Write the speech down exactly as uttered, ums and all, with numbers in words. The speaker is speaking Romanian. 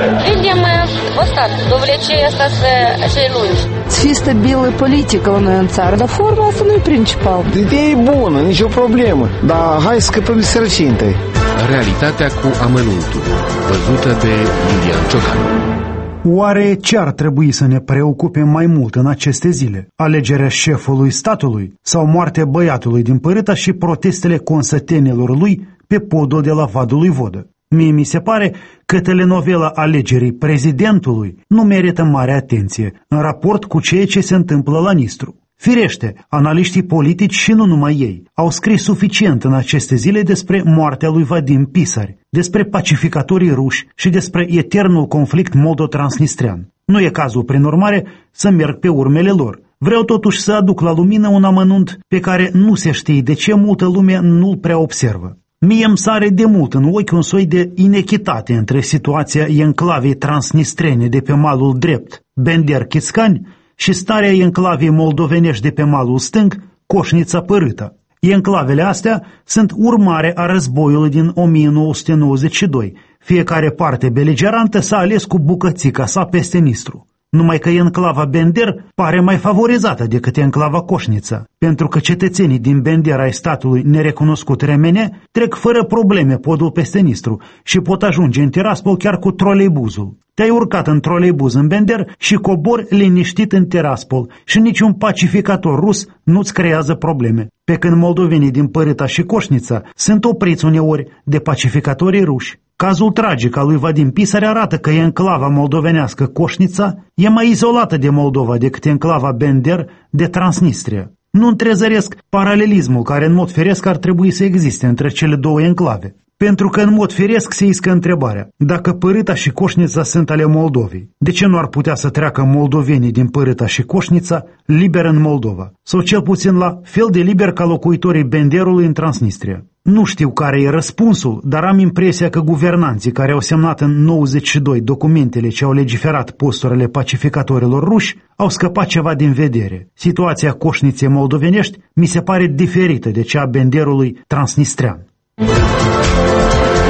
Видим ось довлече остаточные lungi. Să fie stabilă politică la noi în țară, dar forma asta nu e principal. Ideea e bună, nicio problemă, dar hai să scăpăm de sărăcie întâi. Realitatea cu amănuntul, văzută de Iulian Ciohan. Oare ce ar trebui să ne preocupe mai mult în aceste zile? Alegerea șefului statului sau moartea băiatului din Părâta și protestele consătenilor lui pe podul de la Vadul lui Vodă? Mie mi se pare că telenovela alegerii prezidentului nu merită mare atenție în raport cu ceea ce se întâmplă la Nistru. Firește, analiștii politici și nu numai ei au scris suficient în aceste zile despre moartea lui Vadim Pisari, despre pacificatorii ruși și despre eternul conflict moldo-transnistrean. Nu e cazul, prin urmare, să merg pe urmele lor. Vreau totuși să aduc la lumină un amănunt pe care nu se știe de ce multă lume nu-l prea observă. Mie îmi sare de mult în ochi un soi de inechitate între situația enclavei transnistrene de pe malul drept, Bender-Chiscani, și starea enclavei moldovenești de pe malul stâng, Coșnița-Părâta. Enclavele astea sunt urmare a războiului din o mie nouă sute nouăzeci și doi. Fiecare parte beligerantă s-a ales cu bucățica sa peste Nistru. Numai că enclava Bender pare mai favorizată decât enclava Coșnița, pentru că cetățenii din Bender ai statului nerecunoscut remene trec fără probleme podul peste Nistru și pot ajunge în Tiraspol chiar cu troleibuzul. Te-ai urcat în troleibuz în Bender și cobori liniștit în Tiraspol și niciun pacificator rus nu-ți creează probleme, pe când moldovenii din Părâta și Coșnița sunt opriți uneori de pacificatorii ruși. Cazul tragic al lui Vadim Pisari arată că enclava moldovenească Coșnița e mai izolată de Moldova decât enclava Bender de Transnistria. Nu întrezăresc paralelismul care în mod firesc ar trebui să existe între cele două enclave. Pentru că în mod firesc se iscă întrebarea, dacă Părâta și Coșnița sunt ale Moldovei, de ce nu ar putea să treacă moldovenii din Părâta și Coșnița liber în Moldova? Sau cel puțin la fel de liber ca locuitorii Benderului în Transnistria? Nu știu care e răspunsul, dar am impresia că guvernanții care au semnat în nouăzeci și doi documentele ce au legiferat posturile pacificatorilor ruși au scăpat ceva din vedere. Situația Coșniței moldovenești mi se pare diferită de cea a Benderului transnistrean.